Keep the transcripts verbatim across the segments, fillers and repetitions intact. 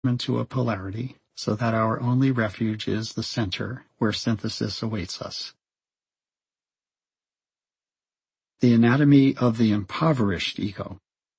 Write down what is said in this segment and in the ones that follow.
into a polarity so that our only refuge is the center where synthesis awaits us. The anatomy of the impoverished ego.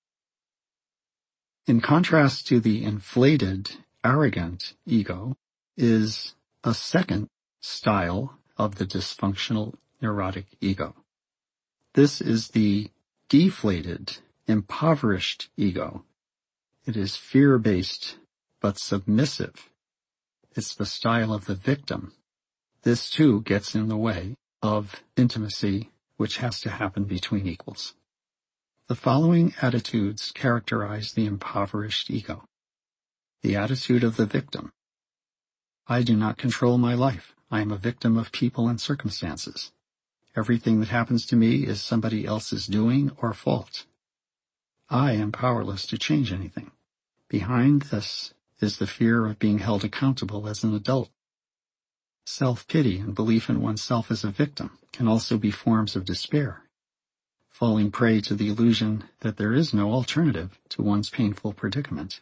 In contrast to the inflated, arrogant ego is a second style of the dysfunctional neurotic ego. This is the deflated, impoverished ego. It is fear-based, but submissive. It's the style of the victim. This too gets in the way of intimacy, which has to happen between equals. The following attitudes characterize the impoverished ego. The attitude of the victim. I do not control my life. I am a victim of people and circumstances. Everything that happens to me is somebody else's doing or fault. I am powerless to change anything. Behind this is the fear of being held accountable as an adult. Self-pity and belief in oneself as a victim can also be forms of despair, falling prey to the illusion that there is no alternative to one's painful predicament.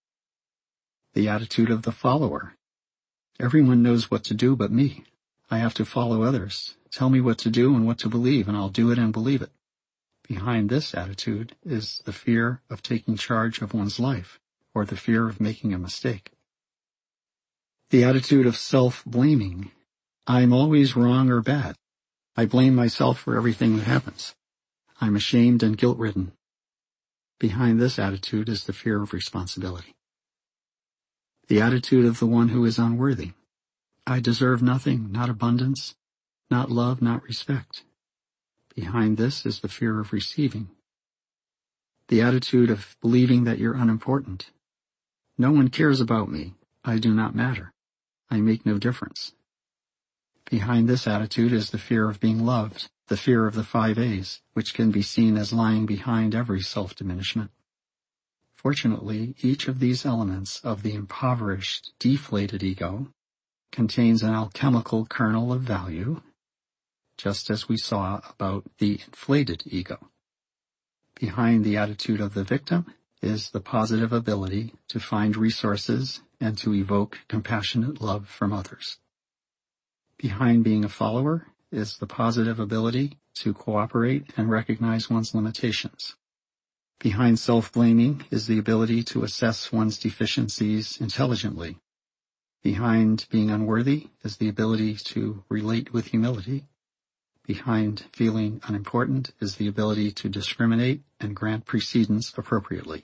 The attitude of the follower. Everyone knows what to do but me. I have to follow others. Tell me what to do and what to believe, and I'll do it and believe it. Behind this attitude is the fear of taking charge of one's life, or the fear of making a mistake. The attitude of self-blaming. I'm always wrong or bad. I blame myself for everything that happens. I'm ashamed and guilt-ridden. Behind this attitude is the fear of responsibility. The attitude of the one who is unworthy. I deserve nothing, not abundance, not love, not respect. Behind this is the fear of receiving. The attitude of believing that you're unimportant. No one cares about me. I do not matter. I make no difference. Behind this attitude is the fear of being loved, the fear of the five A's, which can be seen as lying behind every self-diminishment. Fortunately, each of these elements of the impoverished, deflated ego contains an alchemical kernel of value, just as we saw about the inflated ego. Behind the attitude of the victim is the positive ability to find resources and to evoke compassionate love from others. Behind being a follower is the positive ability to cooperate and recognize one's limitations. Behind self-blaming is the ability to assess one's deficiencies intelligently. Behind being unworthy is the ability to relate with humility. Behind feeling unimportant is the ability to discriminate and grant precedence appropriately.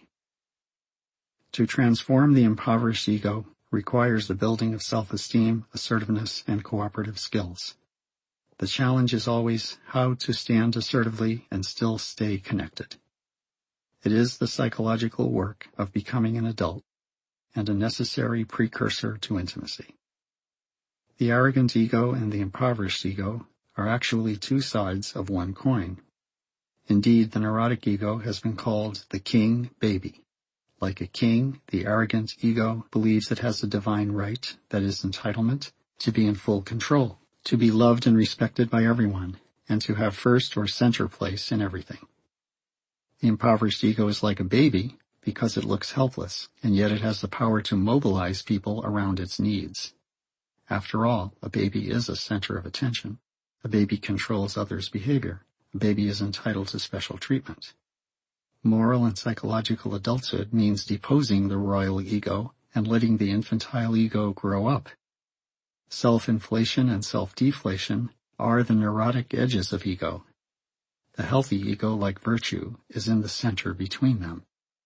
To transform the impoverished ego requires the building of self-esteem, assertiveness, and cooperative skills. The challenge is always how to stand assertively and still stay connected. It is the psychological work of becoming an adult and a necessary precursor to intimacy. The arrogant ego and the impoverished ego are actually two sides of one coin. Indeed, the neurotic ego has been called the king baby. Like a king, the arrogant ego believes it has a divine right, that is entitlement, to be in full control, to be loved and respected by everyone, and to have first or center place in everything. The impoverished ego is like a baby because it looks helpless, and yet it has the power to mobilize people around its needs. After all, a baby is a center of attention. A baby controls others' behavior. A baby is entitled to special treatment. Moral and psychological adulthood means deposing the royal ego and letting the infantile ego grow up. Self-inflation and self-deflation are the neurotic edges of ego. The healthy ego, like virtue, is in the center between them.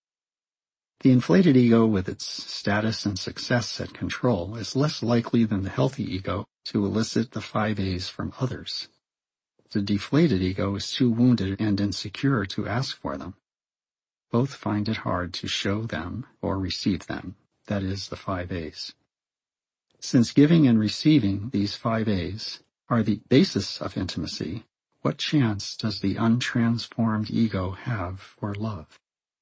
The inflated ego, with its status and success and control, is less likely than the healthy ego to elicit the five A's from others. The deflated ego is too wounded and insecure to ask for them. Both find it hard to show them or receive them, that is, the five A's. Since giving and receiving these five A's are the basis of intimacy, what chance does the untransformed ego have for love?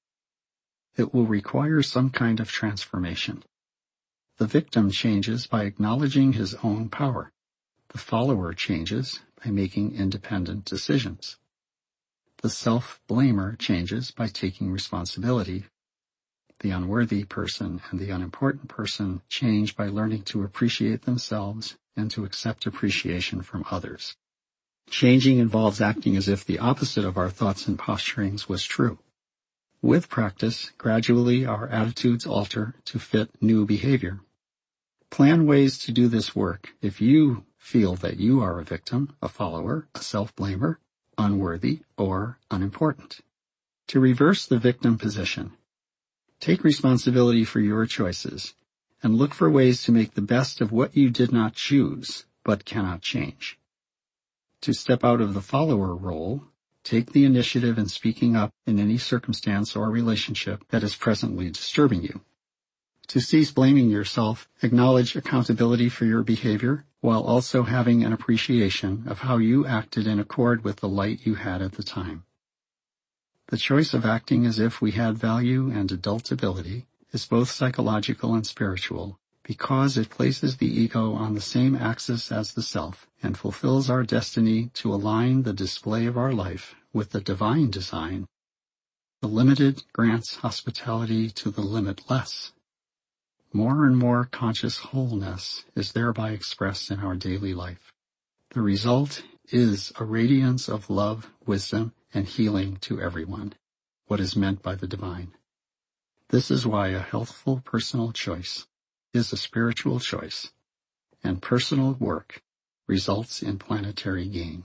It will require some kind of transformation. The victim changes by acknowledging his own power. The follower changes by making independent decisions. The self-blamer changes by taking responsibility. The unworthy person and the unimportant person change by learning to appreciate themselves and to accept appreciation from others. Changing involves acting as if the opposite of our thoughts and posturings was true. With practice, gradually our attitudes alter to fit new behavior. Plan ways to do this work if you feel that you are a victim, a follower, a self-blamer, unworthy, or unimportant. To reverse the victim position, take responsibility for your choices and look for ways to make the best of what you did not choose but cannot change. To step out of the follower role, take the initiative in speaking up in any circumstance or relationship that is presently disturbing you. To cease blaming yourself, acknowledge accountability for your behavior while also having an appreciation of how you acted in accord with the light you had at the time. The choice of acting as if we had value and adult ability is both psychological and spiritual because it places the ego on the same axis as the self and fulfills our destiny to align the display of our life with the divine design. The limited grants hospitality to the limitless. More and more conscious wholeness is thereby expressed in our daily life. The result is a radiance of love, wisdom, and healing to everyone, what is meant by the divine. This is why a healthful personal choice is a spiritual choice, and personal work results in planetary gain.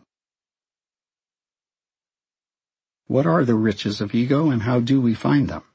What are the riches of ego and how do we find them?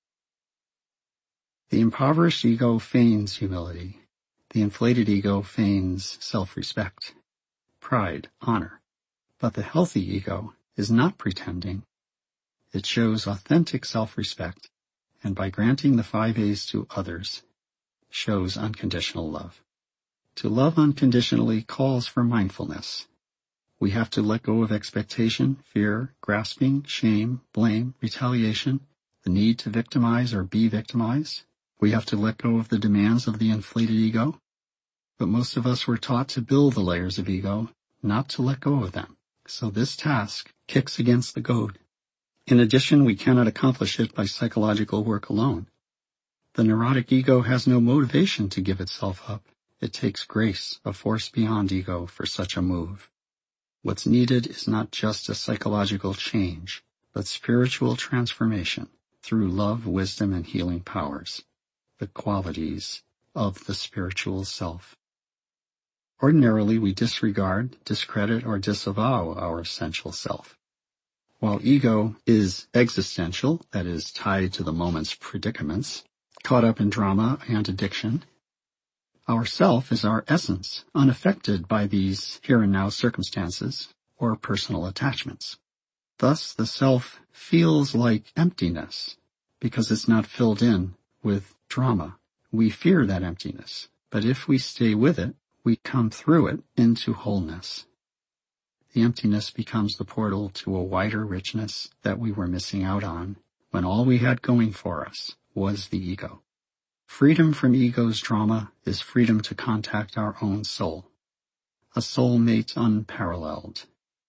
The impoverished ego feigns humility. The inflated ego feigns self-respect, pride, honor. But the healthy ego is not pretending. It shows authentic self-respect, and by granting the five A's to others, shows unconditional love. To love unconditionally calls for mindfulness. We have to let go of expectation, fear, grasping, shame, blame, retaliation, the need to victimize or be victimized. We have to let go of the demands of the inflated ego. But most of us were taught to build the layers of ego, not to let go of them. So this task kicks against the goad. In addition, we cannot accomplish it by psychological work alone. The neurotic ego has no motivation to give itself up. It takes grace, a force beyond ego, for such a move. What's needed is not just a psychological change, but spiritual transformation through love, wisdom, and healing powers, the qualities of the spiritual self. Ordinarily, we disregard, discredit, or disavow our essential self. While ego is existential, that is, tied to the moment's predicaments, caught up in drama and addiction, our self is our essence, unaffected by these here and now circumstances or personal attachments. Thus, the self feels like emptiness because it's not filled in with drama. We fear that emptiness, but if we stay with it, we come through it into wholeness. The emptiness becomes the portal to a wider richness that we were missing out on when all we had going for us was the ego. Freedom from ego's drama is freedom to contact our own soul, a soulmate unparalleled.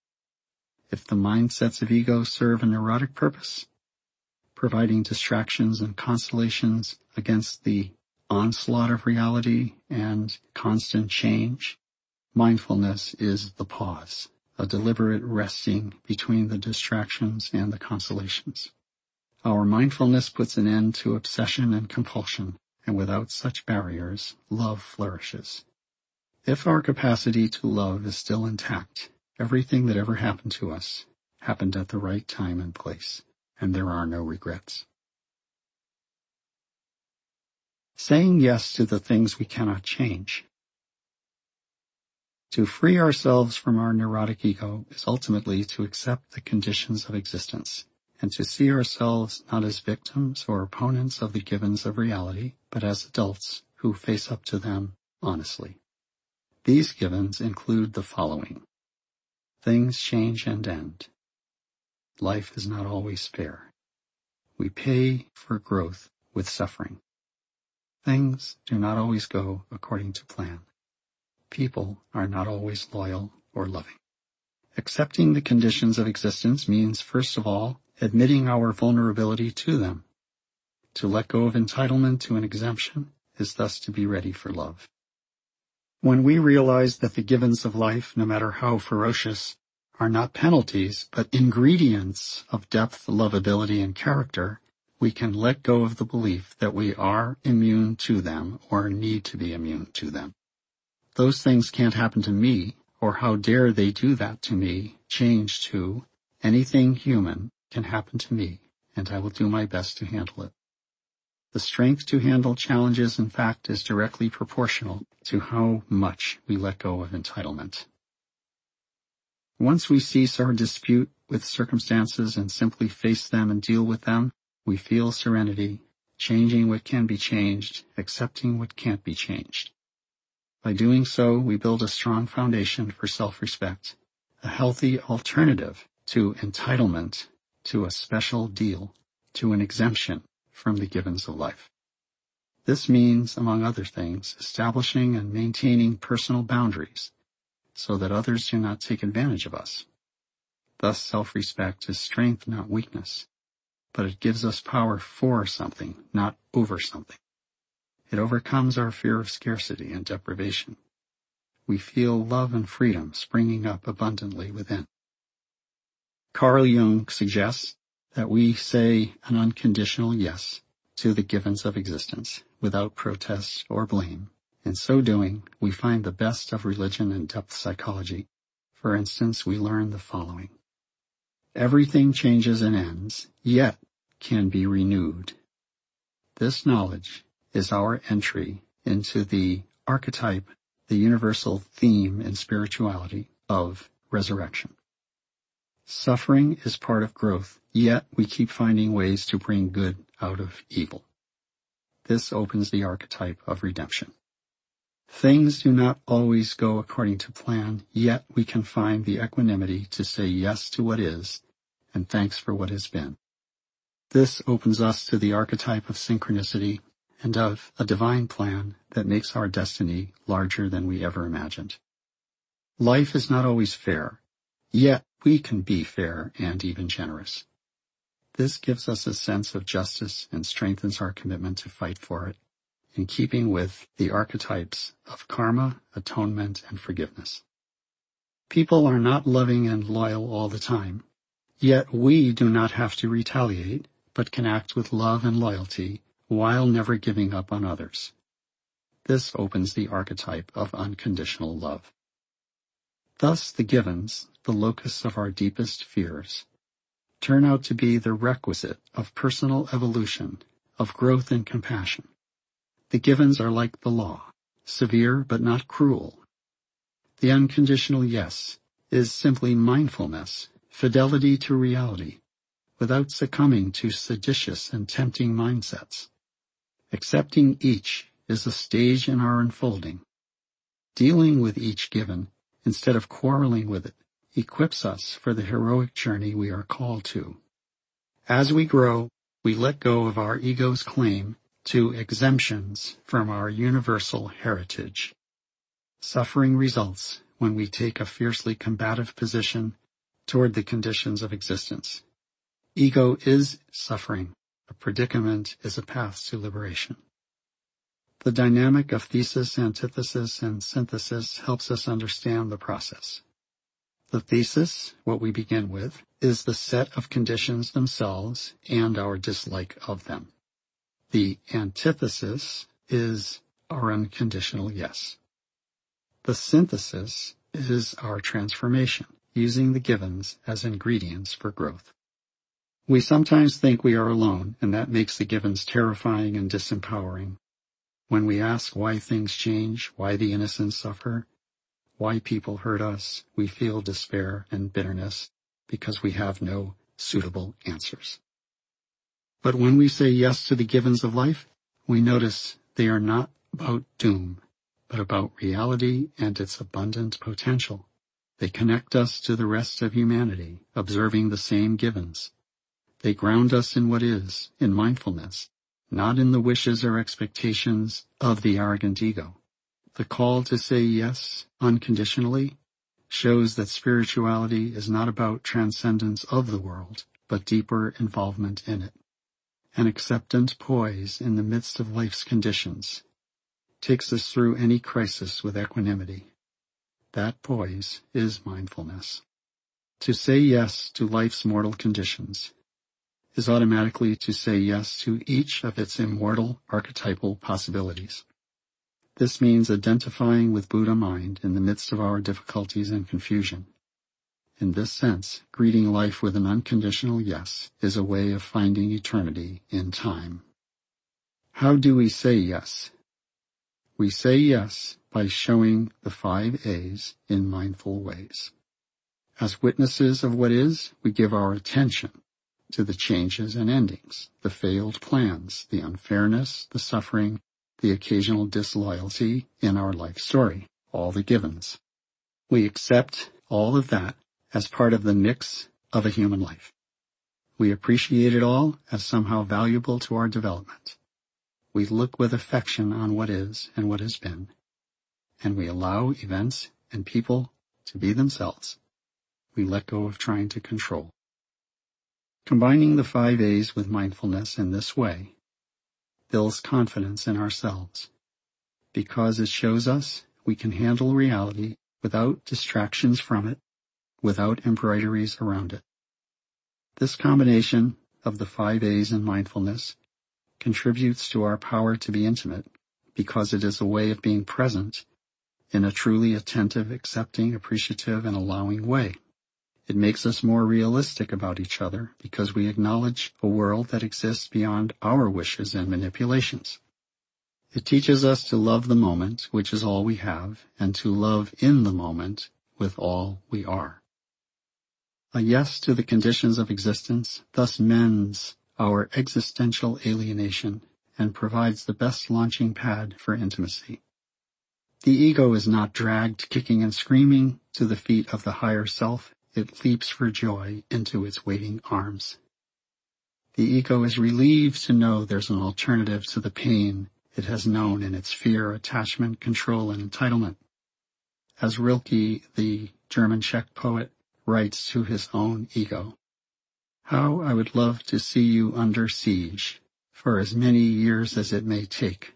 If the mindsets of ego serve a neurotic purpose, providing distractions and consolations against the onslaught of reality and constant change, mindfulness is the pause, a deliberate resting between the distractions and the consolations. Our mindfulness puts an end to obsession and compulsion, and without such barriers, love flourishes. If our capacity to love is still intact, everything that ever happened to us happened at the right time and place, and there are no regrets. Saying yes to the things we cannot change. To free ourselves from our neurotic ego is ultimately to accept the conditions of existence, and to see ourselves not as victims or opponents of the givens of reality, but as adults who face up to them honestly. These givens include the following. Things change and end. Life is not always fair. We pay for growth with suffering. Things do not always go according to plan. People are not always loyal or loving. Accepting the conditions of existence means, first of all, admitting our vulnerability to them. To let go of entitlement to an exemption is thus to be ready for love. When we realize that the givens of life, no matter how ferocious, are not penalties, but ingredients of depth, lovability, and character, we can let go of the belief that we are immune to them or need to be immune to them. Those things can't happen to me, or how dare they do that to me, change to anything human can happen to me, and I will do my best to handle it. The strength to handle challenges, in fact, is directly proportional to how much we let go of entitlement. Once we cease our dispute with circumstances and simply face them and deal with them, we feel serenity, changing what can be changed, accepting what can't be changed. By doing so, we build a strong foundation for self-respect, a healthy alternative to entitlement, to a special deal, to an exemption from the givens of life. This means, among other things, establishing and maintaining personal boundaries so that others do not take advantage of us. Thus, self-respect is strength, not weakness, but it gives us power for something, not over something. It overcomes our fear of scarcity and deprivation. We feel love and freedom springing up abundantly within. Carl Jung suggests that we say an unconditional yes to the givens of existence without protest or blame. In so doing, we find the best of religion and depth psychology. For instance, we learn the following. Everything changes and ends, yet can be renewed. This knowledge is our entry into the archetype, the universal theme in spirituality of resurrection. Suffering is part of growth, yet we keep finding ways to bring good out of evil. This opens the archetype of redemption. Things do not always go according to plan, yet we can find the equanimity to say yes to what is, and thanks for what has been. This opens us to the archetype of synchronicity and of a divine plan that makes our destiny larger than we ever imagined. Life is not always fair, yet we can be fair and even generous. This gives us a sense of justice and strengthens our commitment to fight for it, in keeping with the archetypes of karma, atonement, and forgiveness. People are not loving and loyal all the time, yet we do not have to retaliate, but can act with love and loyalty while never giving up on others. This opens the archetype of unconditional love. Thus the givens, the locus of our deepest fears, turn out to be the requisite of personal evolution, of growth and compassion. The givens are like the law, severe but not cruel. The unconditional yes is simply mindfulness, fidelity to reality, without succumbing to seditious and tempting mindsets. Accepting each is a stage in our unfolding. Dealing with each given, instead of quarreling with it, equips us for the heroic journey we are called to. As we grow, we let go of our ego's claim to exemptions from our universal heritage. Suffering results when we take a fiercely combative position toward the conditions of existence. Ego is suffering. A predicament is a path to liberation. The dynamic of thesis, antithesis, and synthesis helps us understand the process. The thesis, what we begin with, is the set of conditions themselves and our dislike of them. The antithesis is our unconditional yes. The synthesis is our transformation, using the givens as ingredients for growth. We sometimes think we are alone, and that makes the givens terrifying and disempowering. When we ask why things change, why the innocent suffer, why people hurt us, we feel despair and bitterness because we have no suitable answers. But when we say yes to the givens of life, we notice they are not about doom, but about reality and its abundant potential. They connect us to the rest of humanity, observing the same givens. They ground us in what is, in mindfulness, not in the wishes or expectations of the arrogant ego. The call to say yes unconditionally shows that spirituality is not about transcendence of the world, but deeper involvement in it. an acceptant poise in the midst of life's conditions, takes us through any crisis with equanimity. That poise is mindfulness. To say yes to life's mortal conditions is automatically to say yes to each of its immortal archetypal possibilities. This means identifying with Buddha mind in the midst of our difficulties and confusion. In this sense, greeting life with an unconditional yes is a way of finding eternity in time. How do we say yes? We say yes by showing the five A's in mindful ways. As witnesses of what is, we give our attention to the changes and endings, the failed plans, the unfairness, the suffering, the occasional disloyalty in our life story, all the givens. We accept all of that as part of the mix of a human life. We appreciate it all as somehow valuable to our development. We look with affection on what is and what has been, and we allow events and people to be themselves. We let go of trying to control. Combining the five A's with mindfulness in this way builds confidence in ourselves, because it shows us we can handle reality without distractions from it, without embroideries around it. This combination of the five A's and mindfulness contributes to our power to be intimate, because it is a way of being present in a truly attentive, accepting, appreciative, and allowing way. It makes us more realistic about each other because we acknowledge a world that exists beyond our wishes and manipulations. It teaches us to love the moment, which is all we have, and to love in the moment with all we are. A yes to the conditions of existence thus mends our existential alienation and provides the best launching pad for intimacy. The ego is not dragged kicking and screaming to the feet of the higher self. It leaps for joy into its waiting arms. The ego is relieved to know there's an alternative to the pain it has known in its fear, attachment, control, and entitlement. As Rilke, the German Czech poet, writes to his own ego, "How I would love to see you under siege, for as many years as it may take."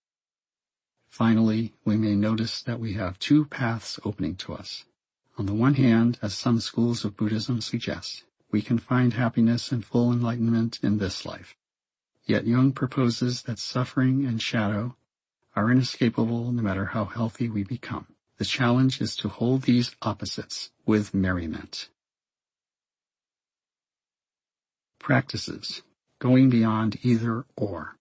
Finally, we may notice that we have two paths opening to us. On the one hand, as some schools of Buddhism suggest, we can find happiness and full enlightenment in this life. Yet Jung proposes that suffering and shadow are inescapable no matter how healthy we become. The challenge is to hold these opposites with merriment. Practices. Going beyond either or.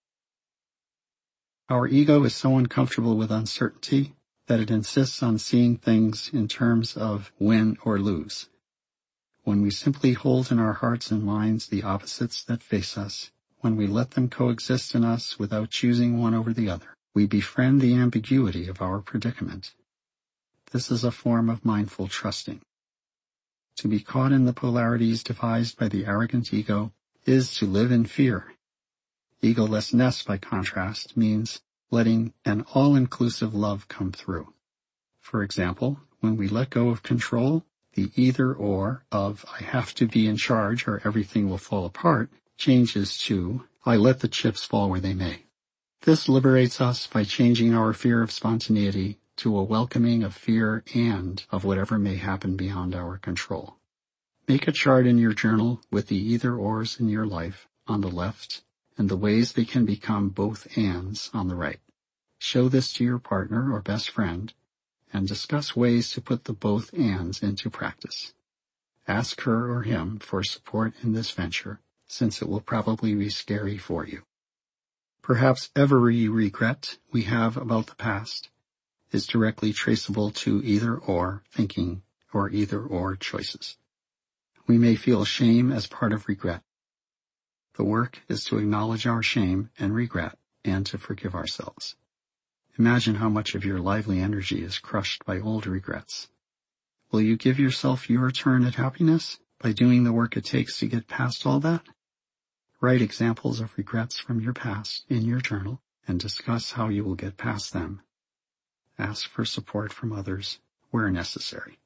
Our ego is so uncomfortable with uncertainty that it insists on seeing things in terms of win or lose. When we simply hold in our hearts and minds the opposites that face us, when we let them coexist in us without choosing one over the other, we befriend the ambiguity of our predicament. This is a form of mindful trusting. To be caught in the polarities devised by the arrogant ego is to live in fear. Egolessness, by contrast, means letting an all-inclusive love come through. For example, when we let go of control, the either-or of "I have to be in charge or everything will fall apart" changes to "I let the chips fall where they may." This liberates us by changing our fear of spontaneity to a welcoming of fear and of whatever may happen beyond our control. Make a chart in your journal with the either-ors in your life on the left and the ways they can become both ands on the right. Show this to your partner or best friend and discuss ways to put the both ands into practice. Ask her or him for support in this venture, since it will probably be scary for you. Perhaps every regret we have about the past is directly traceable to either-or thinking or either-or choices. We may feel shame as part of regret. The work is to acknowledge our shame and regret and to forgive ourselves. Imagine how much of your lively energy is crushed by old regrets. Will you give yourself your turn at happiness by doing the work it takes to get past all that? Write examples of regrets from your past in your journal and discuss how you will get past them. Ask for support from others where necessary.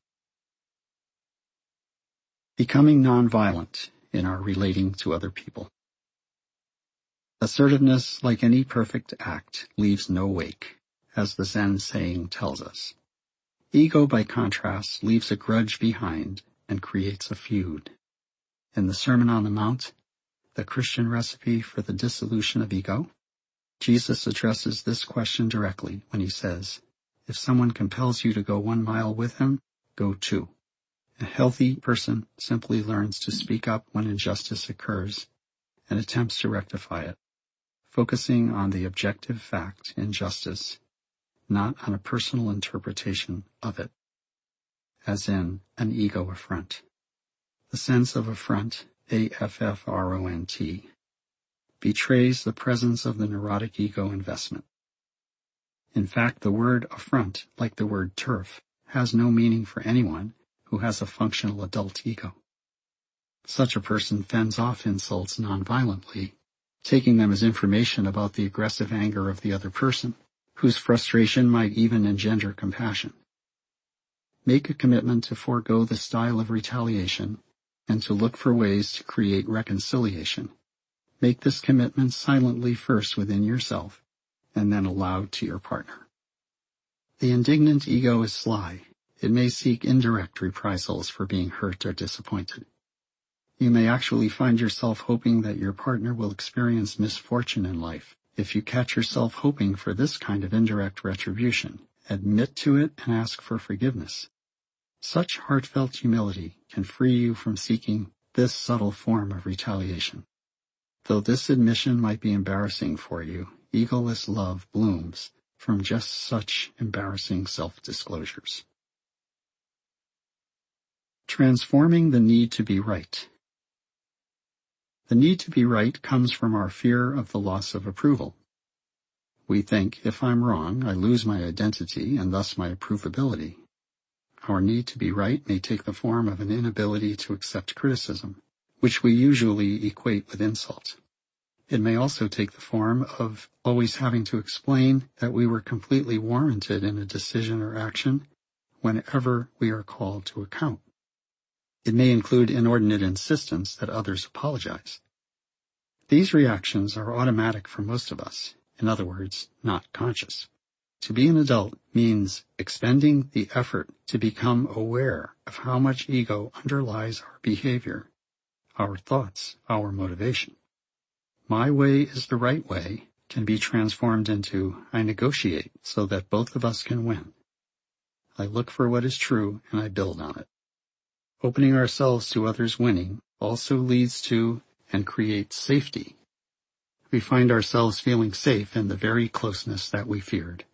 Becoming nonviolent in our relating to other people. Assertiveness, like any perfect act, leaves no wake, as the Zen saying tells us. Ego, by contrast, leaves a grudge behind and creates a feud. In the Sermon on the Mount, the Christian recipe for the dissolution of ego, Jesus addresses this question directly when he says, if someone compels you to go one mile with him, go two. A healthy person simply learns to speak up when injustice occurs and attempts to rectify it, focusing on the objective fact, injustice, not on a personal interpretation of it, as in an ego affront. The sense of affront, A F F R O N T, betrays the presence of the neurotic ego investment. In fact, the word affront, like the word turf, has no meaning for anyone who has a functional adult ego. Such a person fends off insults nonviolently, taking them as information about the aggressive anger of the other person, whose frustration might even engender compassion. Make a commitment to forego the style of retaliation and to look for ways to create reconciliation. Make this commitment silently first within yourself, and then aloud to your partner. The indignant ego is sly. It may seek indirect reprisals for being hurt or disappointed. You may actually find yourself hoping that your partner will experience misfortune in life. If you catch yourself hoping for this kind of indirect retribution, admit to it and ask for forgiveness. Such heartfelt humility can free you from seeking this subtle form of retaliation. Though this admission might be embarrassing for you, egoless love blooms from just such embarrassing self-disclosures. Transforming the need to be right. The need to be right comes from our fear of the loss of approval. We think, if I'm wrong, I lose my identity and thus my approvability. Our need to be right may take the form of an inability to accept criticism, which we usually equate with insult. It may also take the form of always having to explain that we were completely warranted in a decision or action whenever we are called to account. It may include inordinate insistence that others apologize. These reactions are automatic for most of us, in other words, not conscious. To be an adult means expending the effort to become aware of how much ego underlies our behavior, our thoughts, our motivation. My way is the right way can be transformed into I negotiate so that both of us can win. I look for what is true and I build on it. Opening ourselves to others winning also leads to and creates safety. We find ourselves feeling safe in the very closeness that we feared.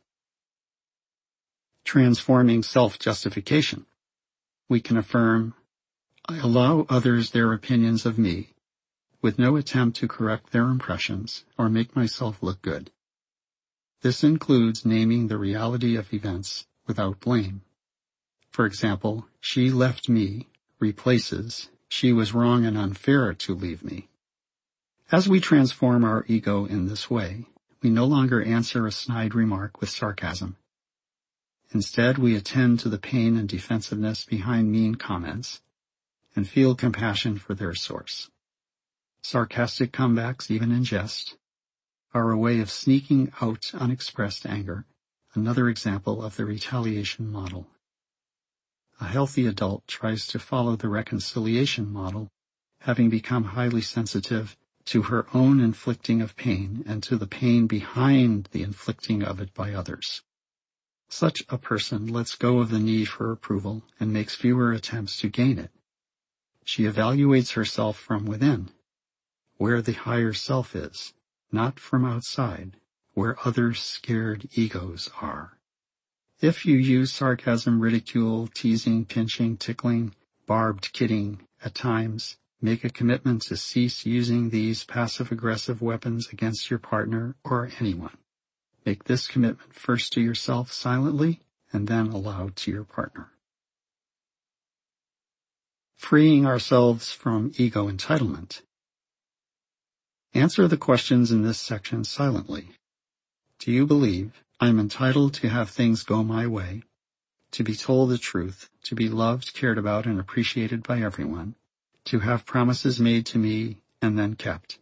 Transforming self-justification. We can affirm, I allow others their opinions of me, with no attempt to correct their impressions or make myself look good. This includes naming the reality of events without blame. For example, she left me replaces, she was wrong and unfair to leave me. As we transform our ego in this way, we no longer answer a snide remark with sarcasm. Instead, we attend to the pain and defensiveness behind mean comments and feel compassion for their source. Sarcastic comebacks, even in jest, are a way of sneaking out unexpressed anger, another example of the retaliation model. A healthy adult tries to follow the reconciliation model, having become highly sensitive to her own inflicting of pain and to the pain behind the inflicting of it by others. Such a person lets go of the need for approval and makes fewer attempts to gain it. She evaluates herself from within, where the higher self is, not from outside, where other scared egos are. If you use sarcasm, ridicule, teasing, pinching, tickling, barbed kidding at times, make a commitment to cease using these passive-aggressive weapons against your partner or anyone. Make this commitment first to yourself silently and then aloud to your partner. Freeing ourselves from ego entitlement. Answer the questions in this section silently. Do you believe I am entitled to have things go my way, to be told the truth, to be loved, cared about, and appreciated by everyone, to have promises made to me and then kept,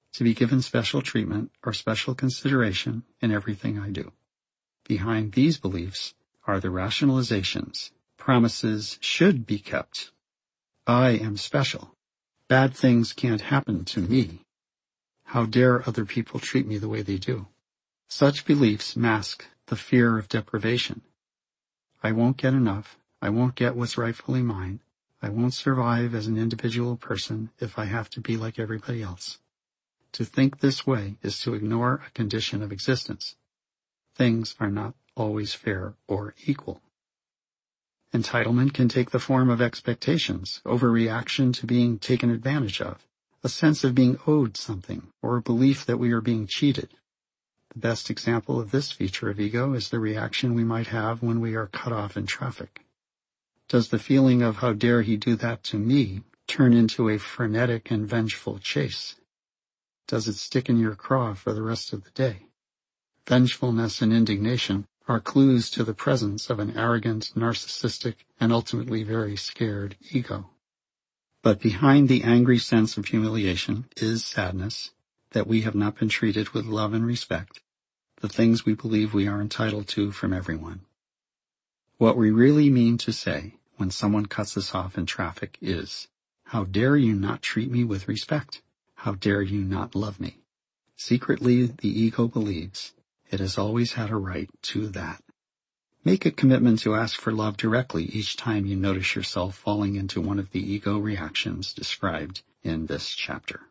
to be given special treatment or special consideration in everything I do. Behind these beliefs are the rationalizations. Promises should be kept. I am special. Bad things can't happen to me. How dare other people treat me the way they do? Such beliefs mask the fear of deprivation. I won't get enough. I won't get what's rightfully mine. I won't survive as an individual person if I have to be like everybody else. To think this way is to ignore a condition of existence. Things are not always fair or equal. Entitlement can take the form of expectations, overreaction to being taken advantage of, a sense of being owed something, or a belief that we are being cheated. The best example of this feature of ego is the reaction we might have when we are cut off in traffic. Does the feeling of how dare he do that to me turn into a frenetic and vengeful chase? Does it stick in your craw for the rest of the day? Vengefulness and indignation are clues to the presence of an arrogant, narcissistic, and ultimately very scared ego. But behind the angry sense of humiliation is sadness that we have not been treated with love and respect, the things we believe we are entitled to from everyone. What we really mean to say when someone cuts us off in traffic is, how dare you not treat me with respect? How dare you not love me? Secretly, the ego believes it has always had a right to that. Make a commitment to ask for love directly each time you notice yourself falling into one of the ego reactions described in this chapter.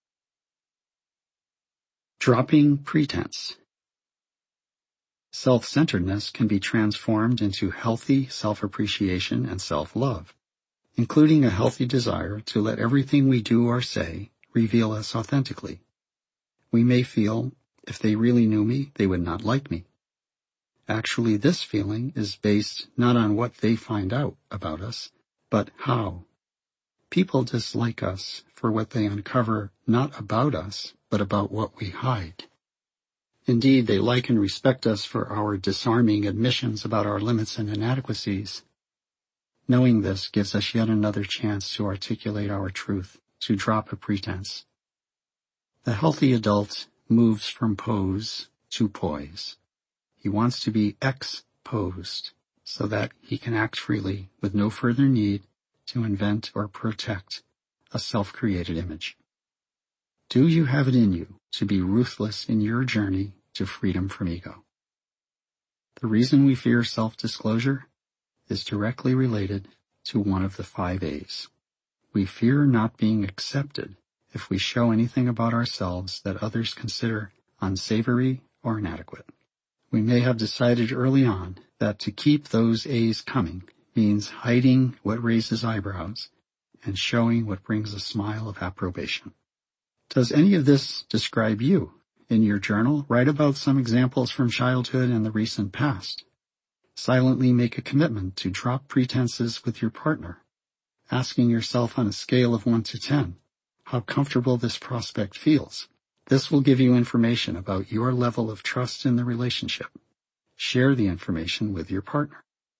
Dropping pretense. Self-centeredness can be transformed into healthy self-appreciation and self-love, including a healthy desire to let everything we do or say reveal us authentically. We may feel, if they really knew me, they would not like me. Actually, this feeling is based not on what they find out about us, but how. People dislike us for what they uncover not about us, but about what we hide. Indeed, they like and respect us for our disarming admissions about our limits and inadequacies. Knowing this gives us yet another chance to articulate our truth, to drop a pretense. The healthy adult moves from pose to poise. He wants to be exposed so that he can act freely with no further need to invent or protect a self-created image. Do you have it in you to be ruthless in your journey to freedom from ego? The reason we fear self-disclosure is directly related to one of the five A's. We fear not being accepted if we show anything about ourselves that others consider unsavory or inadequate. We may have decided early on that to keep those A's coming means hiding what raises eyebrows and showing what brings a smile of approbation. Does any of this describe you? In your journal, write about some examples from childhood and the recent past. Silently make a commitment to drop pretenses with your partner, asking yourself on a scale of one to ten how comfortable this prospect feels. This will give you information about your level of trust in the relationship. Share the information with your partner.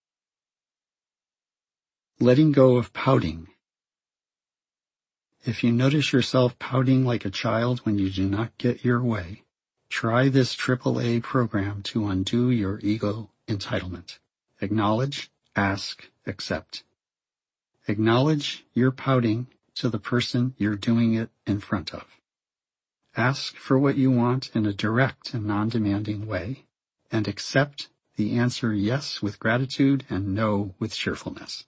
Letting go of pouting. If you notice yourself pouting like a child when you do not get your way, try this triple A program to undo your ego entitlement. Acknowledge, ask, accept. Acknowledge your pouting to the person you're doing it in front of. Ask for what you want in a direct and non-demanding way, and accept the answer yes with gratitude and no with cheerfulness.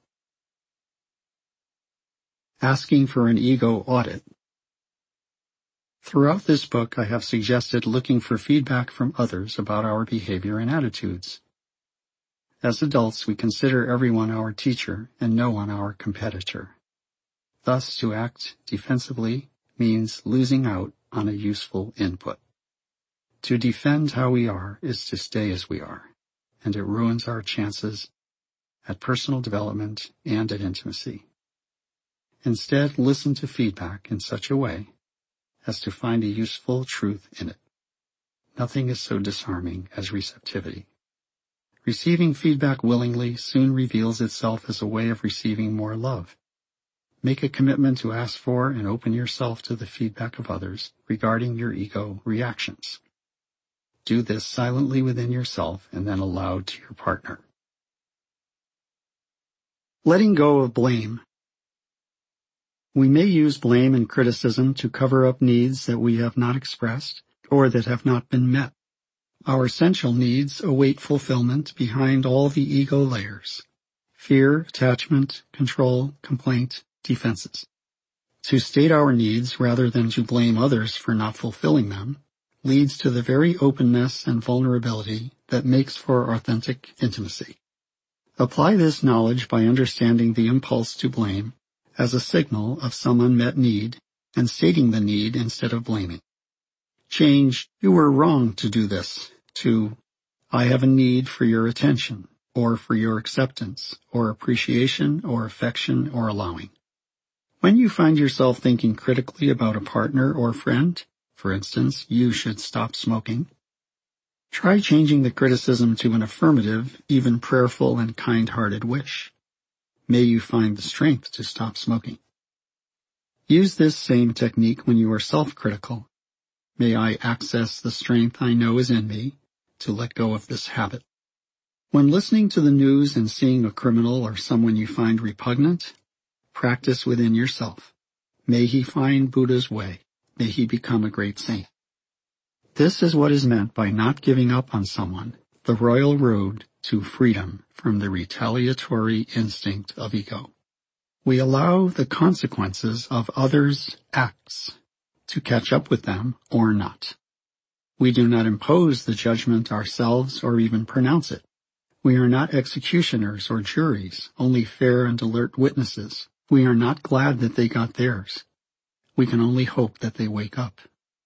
Asking for an ego audit. Throughout this book, I have suggested looking for feedback from others about our behavior and attitudes. As adults, we consider everyone our teacher and no one our competitor. Thus, to act defensively means losing out on a useful input. To defend how we are is to stay as we are, and it ruins our chances at personal development and at intimacy. Instead, listen to feedback in such a way as to find a useful truth in it. Nothing is so disarming as receptivity. Receiving feedback willingly soon reveals itself as a way of receiving more love. Make a commitment to ask for and open yourself to the feedback of others regarding your ego reactions. Do this silently within yourself and then aloud to your partner. Letting go of blame. We may use blame and criticism to cover up needs that we have not expressed or that have not been met. Our essential needs await fulfillment behind all the ego layers: fear, attachment, control, complaint, defenses. To state our needs rather than to blame others for not fulfilling them leads to the very openness and vulnerability that makes for authentic intimacy. Apply this knowledge by understanding the impulse to blame as a signal of some unmet need and stating the need instead of blaming. Change "you were wrong to do this" to "I have a need for your attention, or for your acceptance, or appreciation, or affection, or allowing." When you find yourself thinking critically about a partner or friend, for instance, "you should stop smoking," try changing the criticism to an affirmative, even prayerful and kind-hearted wish. May you find the strength to stop smoking. Use this same technique when you are self-critical. May I access the strength I know is in me to let go of this habit. When listening to the news and seeing a criminal or someone you find repugnant, practice within yourself. May he find Buddha's way. May he become a great saint. This is what is meant by not giving up on someone, the royal road to freedom from the retaliatory instinct of ego. We allow the consequences of others' acts to catch up with them or not. We do not impose the judgment ourselves or even pronounce it. We are not executioners or juries, only fair and alert witnesses. We are not glad that they got theirs. We can only hope that they wake up.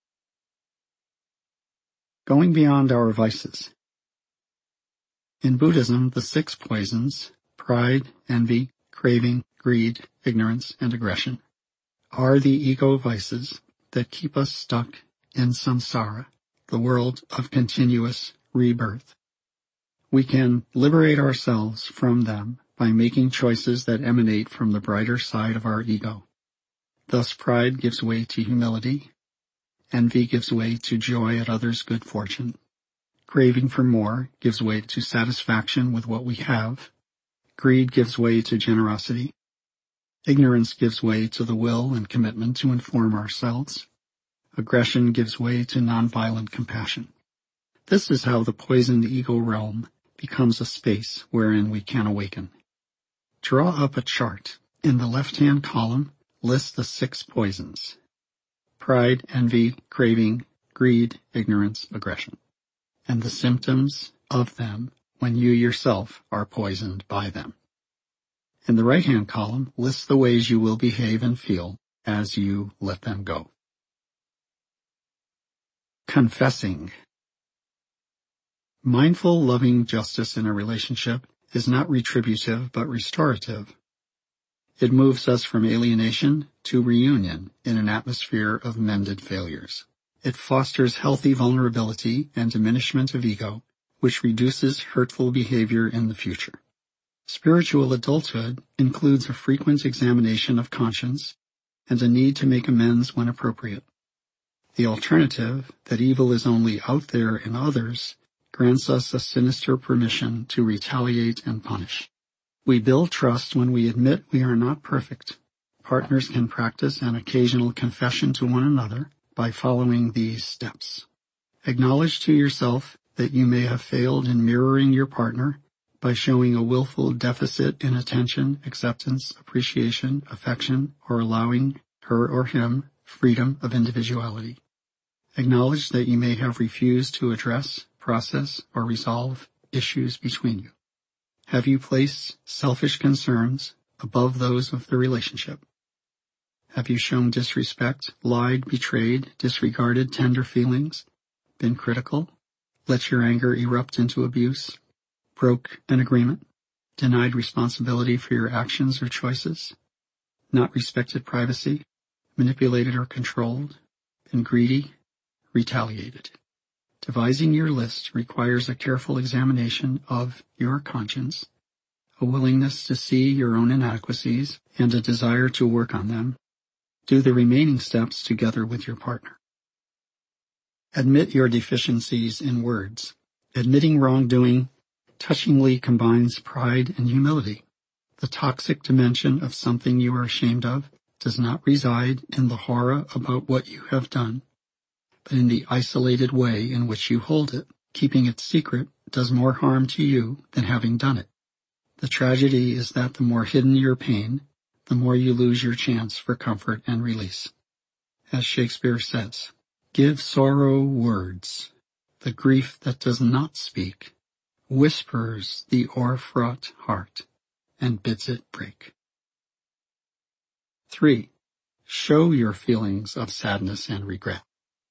Going beyond our vices. In Buddhism, the six poisons, pride, envy, craving, greed, ignorance, and aggression, are the ego vices that keep us stuck in samsara, the world of continuous rebirth. We can liberate ourselves from them by making choices that emanate from the brighter side of our ego. Thus pride gives way to humility, envy gives way to joy at others' good fortune, craving for more gives way to satisfaction with what we have, greed gives way to generosity, ignorance gives way to the will and commitment to inform ourselves, aggression gives way to nonviolent compassion. This is how the poisoned ego realm becomes a space wherein we can awaken. Draw up a chart. In the left-hand column, list the six poisons: pride, envy, craving, greed, ignorance, aggression, and the symptoms of them when you yourself are poisoned by them. In the right-hand column, list the ways you will behave and feel as you let them go. Confessing. Mindful, loving justice in a relationship is not retributive but restorative. It moves us from alienation to reunion in an atmosphere of mended failures. It fosters healthy vulnerability and diminishment of ego, which reduces hurtful behavior in the future. Spiritual adulthood includes a frequent examination of conscience and a need to make amends when appropriate. The alternative, that evil is only out there in others, grants us a sinister permission to retaliate and punish. We build trust when we admit we are not perfect. Partners can practice an occasional confession to one another by following these steps. Acknowledge to yourself that you may have failed in mirroring your partner by showing a willful deficit in attention, acceptance, appreciation, affection, or allowing her or him freedom of individuality. Acknowledge that you may have refused to address, process, or resolve issues between you. Have you placed selfish concerns above those of the relationship? Have you shown disrespect, lied, betrayed, disregarded tender feelings, been critical, let your anger erupt into abuse, broke an agreement, denied responsibility for your actions or choices, not respected privacy, manipulated or controlled, been greedy, retaliated? Devising your list requires a careful examination of your conscience, a willingness to see your own inadequacies, and a desire to work on them. Do the remaining steps together with your partner. Admit your deficiencies in words. Admitting wrongdoing touchingly combines pride and humility. The toxic dimension of something you are ashamed of does not reside in the horror about what you have done, but in the isolated way in which you hold it. Keeping it secret does more harm to you than having done it. The tragedy is that the more hidden your pain, the more you lose your chance for comfort and release. As Shakespeare says, "Give sorrow words, the grief that does not speak, whispers the o'erfraught heart, and bids it break." Three. Show your feelings of sadness and regret.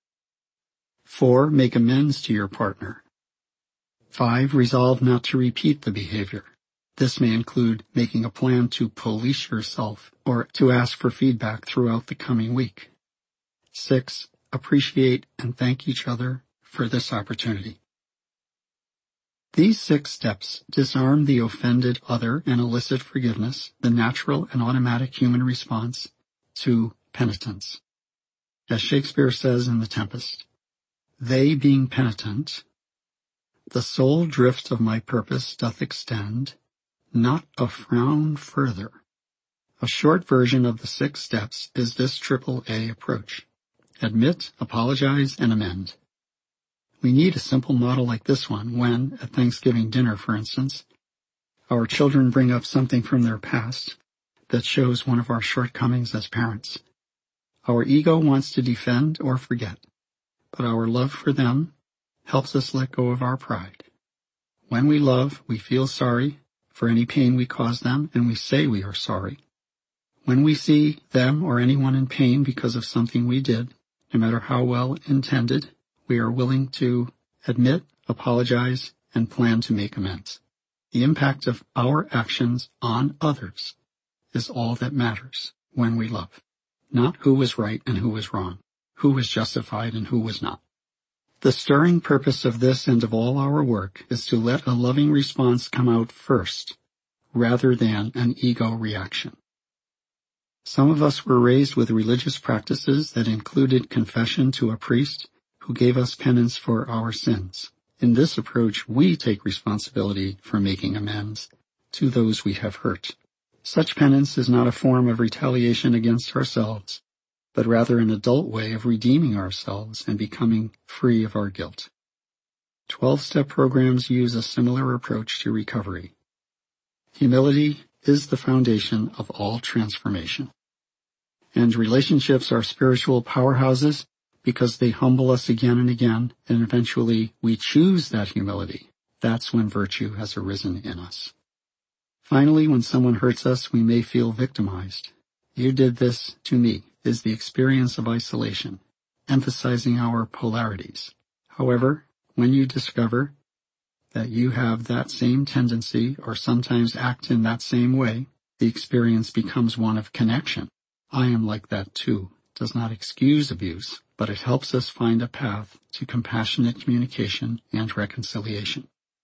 Four. Make amends to your partner. Five. Resolve not to repeat the behavior. This may include making a plan to police yourself or to ask for feedback throughout the coming week. Six. Appreciate and thank each other for this opportunity. These six steps disarm the offended other and elicit forgiveness, the natural and automatic human response to penitence. As Shakespeare says in The Tempest, "They being penitent, the sole drift of my purpose doth extend, not a frown further." A short version of the six steps is this triple A approach. Admit, apologize, and amend. We need a simple model like this one when, at Thanksgiving dinner for instance, our children bring up something from their past that shows one of our shortcomings as parents. Our ego wants to defend or forget, but our love for them helps us let go of our pride. When we love, we feel sorry for any pain we cause them, and we say we are sorry. When we see them or anyone in pain because of something we did, no matter how well intended, we are willing to admit, apologize, and plan to make amends. The impact of our actions on others is all that matters when we love, not who was right and who was wrong, who was justified and who was not. The stirring purpose of this and of all our work is to let a loving response come out first, rather than an ego reaction. Some of us were raised with religious practices that included confession to a priest who gave us penance for our sins. In this approach, we take responsibility for making amends to those we have hurt. Such penance is not a form of retaliation against ourselves, but rather an adult way of redeeming ourselves and becoming free of our guilt. Twelve-step programs use a similar approach to recovery. Humility is the foundation of all transformation. And relationships are spiritual powerhouses because they humble us again and again, and eventually we choose that humility. That's when virtue has arisen in us. Finally, when someone hurts us, we may feel victimized. "You did this to me," is the experience of isolation, emphasizing our polarities. However, when you discover that you have that same tendency or sometimes act in that same way, the experience becomes one of connection. "I am like that too" does not excuse abuse, but it helps us find a path to compassionate communication and reconciliation.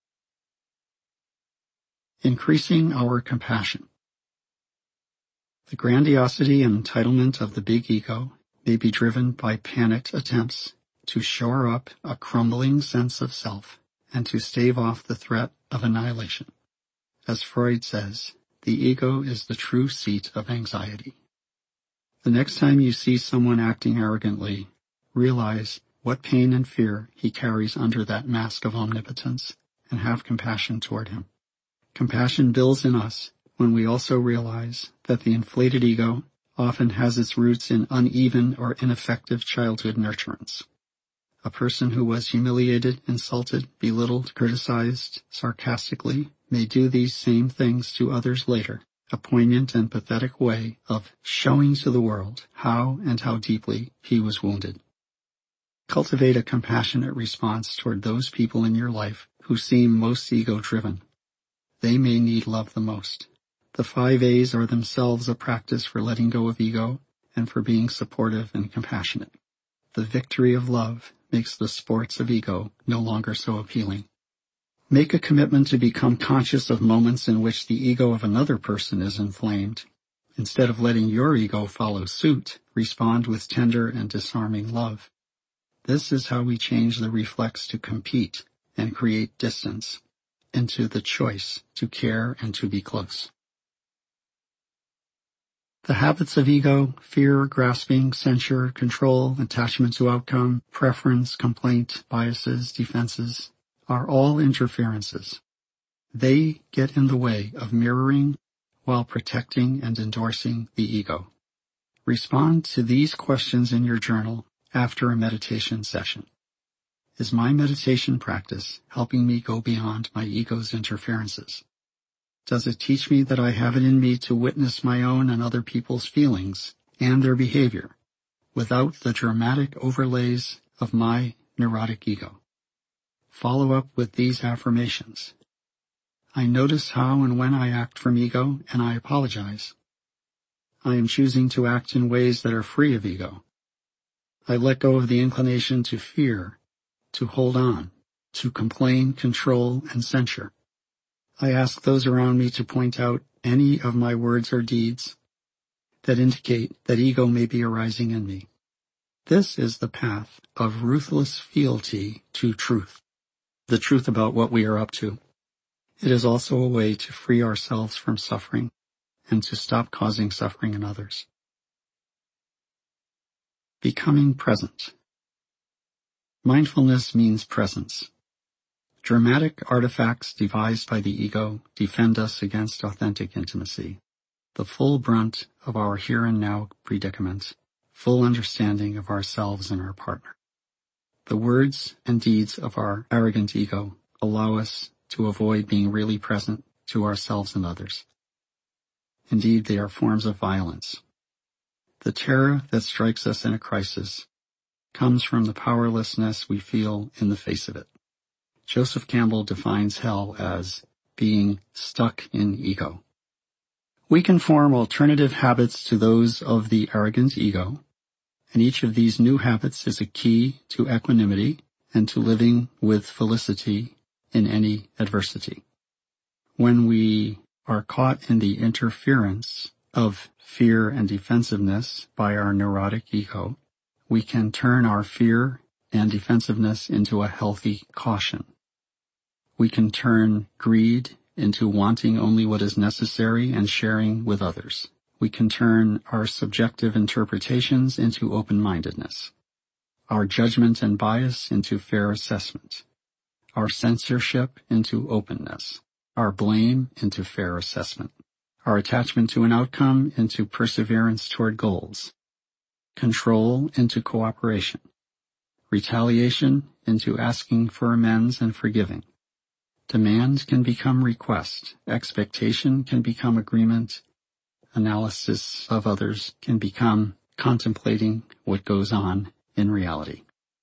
Increasing our compassion. The grandiosity and entitlement of the big ego may be driven by panicked attempts to shore up a crumbling sense of self and to stave off the threat of annihilation. As Freud says, the ego is the true seat of anxiety. The next time you see someone acting arrogantly, realize what pain and fear he carries under that mask of omnipotence and have compassion toward him. Compassion builds in us when we also realize that the inflated ego often has its roots in uneven or ineffective childhood nurturance. A person who was humiliated, insulted, belittled, criticized sarcastically may do these same things to others later, a poignant and pathetic way of showing to the world how and how deeply he was wounded. Cultivate a compassionate response toward those people in your life who seem most ego-driven. They may need love the most. The five A's are themselves a practice for letting go of ego and for being supportive and compassionate. The victory of love makes the sports of ego no longer so appealing. Make a commitment to become conscious of moments in which the ego of another person is inflamed. Instead of letting your ego follow suit, respond with tender and disarming love. This is how we change the reflex to compete and create distance into the choice to care and to be close. The habits of ego, fear, grasping, censure, control, attachment to outcome, preference, complaint, biases, defenses, are all interferences. They get in the way of mirroring while protecting and endorsing the ego. Respond to these questions in your journal after a meditation session. Is my meditation practice helping me go beyond my ego's interferences? Does it teach me that I have it in me to witness my own and other people's feelings and their behavior without the dramatic overlays of my neurotic ego? Follow up with these affirmations. I notice how and when I act from ego, and I apologize. I am choosing to act in ways that are free of ego. I let go of the inclination to fear, to hold on, to complain, control, and censure. I ask those around me to point out any of my words or deeds that indicate that ego may be arising in me. This is the path of ruthless fealty to truth, the truth about what we are up to. It is also a way to free ourselves from suffering and to stop causing suffering in others. Becoming present. Mindfulness means presence. Dramatic artifacts devised by the ego defend us against authentic intimacy, the full brunt of our here and now predicament, full understanding of ourselves and our partner. The words and deeds of our arrogant ego allow us to avoid being really present to ourselves and others. Indeed, they are forms of violence. The terror that strikes us in a crisis comes from the powerlessness we feel in the face of it. Joseph Campbell defines hell as being stuck in ego. We can form alternative habits to those of the arrogant ego, and each of these new habits is a key to equanimity and to living with felicity in any adversity. When we are caught in the interference of fear and defensiveness by our neurotic ego, we can turn our fear and defensiveness into a healthy caution. We can turn greed into wanting only what is necessary and sharing with others. We can turn our subjective interpretations into open-mindedness, our judgment and bias into fair assessment, our censorship into openness, our blame into fair assessment, our attachment to an outcome into perseverance toward goals, control into cooperation, retaliation into asking for amends and forgiving. Demand can become request, expectation can become agreement, analysis of others can become contemplating what goes on in reality.